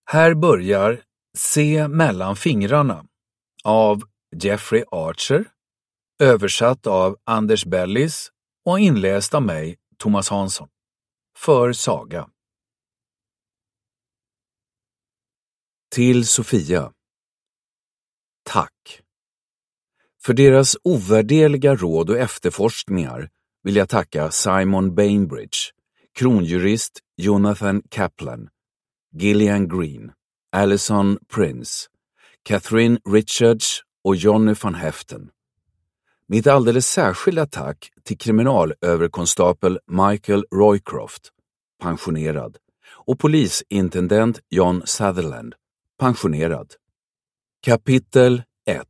Här börjar Se mellan fingrarna av Jeffrey Archer, översatt av Anders Bellis och inläst av mig, Thomas Hansson. För Saga. Till Sofia. Tack. För deras ovärderliga råd och efterforskningar vill jag tacka Simon Bainbridge, kronjurist Jonathan Kaplan, Gillian Green, Alison Prince, Catherine Richards och Johnny van Heften. Mitt alldeles särskilda tack till kriminalöverkonstapel Michael Roycroft, pensionerad, och polisintendent John Sutherland, pensionerad. Kapitel 1.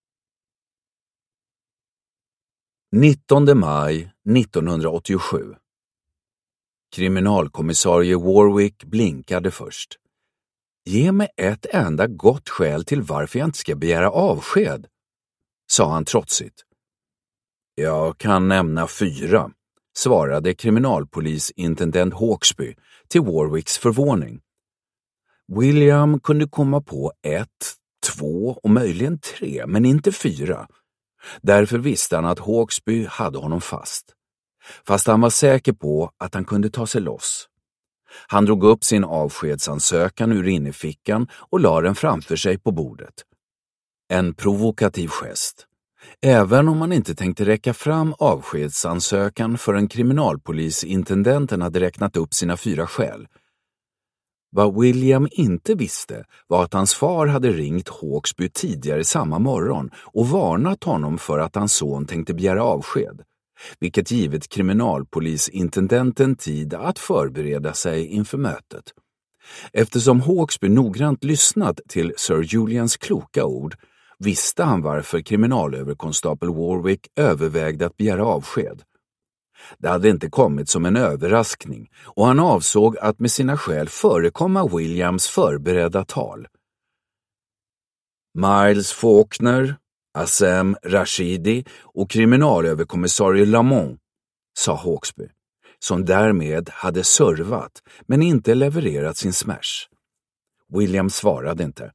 19 maj 1987. Kriminalkommissarie Warwick blinkade först. Ge mig ett enda gott skäl till varför jag inte ska begära avsked, sa han trotsigt. Jag kan nämna 4, svarade kriminalpolisintendent Hawksby till Warwicks förvåning. William kunde komma på 1, 2 och möjligen 3, men inte 4. Därför visste han att Hawksby hade honom fast. Fast han var säker på att han kunde ta sig loss. Han drog upp sin avskedsansökan ur innerfickan och la den framför sig på bordet. En provokativ gest. Även om han inte tänkte räcka fram avskedsansökan förrän kriminalpolisintendenten hade räknat upp sina 4 skäl. Vad William inte visste var att hans far hade ringt Hawksby tidigare samma morgon och varnat honom för att hans son tänkte begära avsked, vilket givit kriminalpolisintendenten tid att förbereda sig inför mötet. Eftersom Hawksby noggrant lyssnat till Sir Julians kloka ord visste han varför kriminalöverkonstapel Warwick övervägde att begära avsked. Det hade inte kommit som en överraskning och han avsåg att med sina skäl förekomma Williams förberedda tal. Miles Faulkner, Azem Rashidi och kriminalöverkommissarie Lamont, sa Hawksby, som därmed hade servat men inte levererat sin smash. William svarade inte.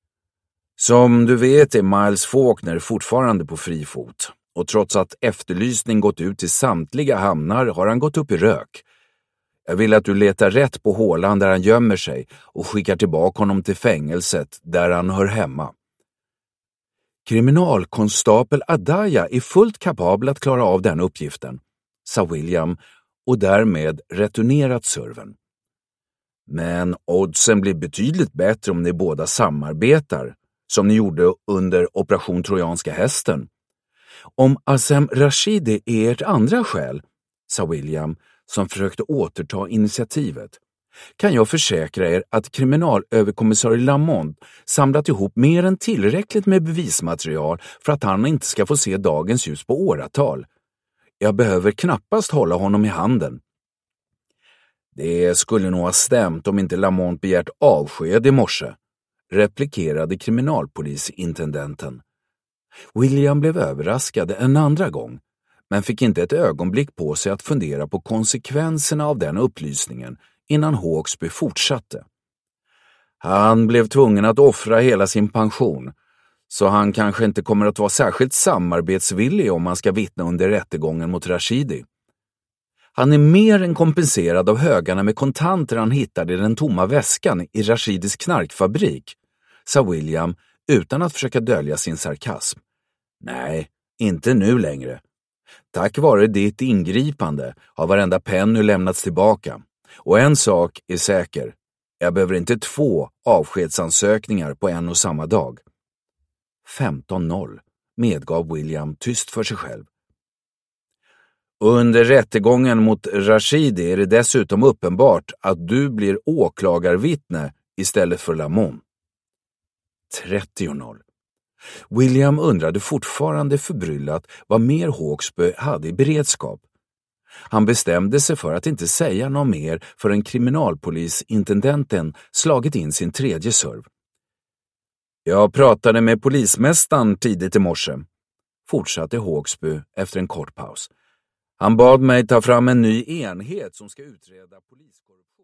Som du vet är Miles Faulkner fortfarande på fri fot. Och trots att efterlysning gått ut till samtliga hamnar har han gått upp i rök. Jag vill att du letar rätt på hålan där han gömmer sig och skickar tillbaka honom till fängelset där han hör hemma. Kriminalkonstapel Adaya är fullt kapabel att klara av den uppgiften, sa William och därmed returnerat serven. Men oddsen blir betydligt bättre om ni båda samarbetar, som ni gjorde under Operation Trojanska hästen. Om Azem Rashidi är ert andra skäl, sa William som försökte återta initiativet, kan jag försäkra er att kriminalöverkommissarie Lamont samlat ihop mer än tillräckligt med bevismaterial för att han inte ska få se dagens ljus på åratal. Jag behöver knappast hålla honom i handen. Det skulle nog ha stämt om inte Lamont begärt avsked i morse, replikerade kriminalpolisintendenten. William blev överraskad en andra gång, men fick inte ett ögonblick på sig att fundera på konsekvenserna av den upplysningen innan Hawksby fortsatte. Han blev tvungen att offra hela sin pension, så han kanske inte kommer att vara särskilt samarbetsvillig om han ska vittna under rättegången mot Rashidi. Han är mer än kompenserad av högarna med kontanter han hittade i den tomma väskan i Rashidis knarkfabrik, sa William utan att försöka dölja sin sarkasm. Nej, inte nu längre. Tack vare ditt ingripande har varenda penny lämnats tillbaka. Och en sak är säker. Jag behöver inte 2 avskedsansökningar på en och samma dag. 15-0, medgav William tyst för sig själv. Under rättegången mot Rashidi är det dessutom uppenbart att du blir åklagarvittne istället för Lamont. 30-0. William undrade fortfarande förbryllat vad mer Hawksby hade i beredskap. Han bestämde sig för att inte säga något mer förrän kriminalpolisintendenten slagit in sin 3:e serv. Jag pratade med polismästaren tidigt i morse, fortsatte Hawksby efter en kort paus. Han bad mig ta fram en ny enhet som ska utreda poliskorruption.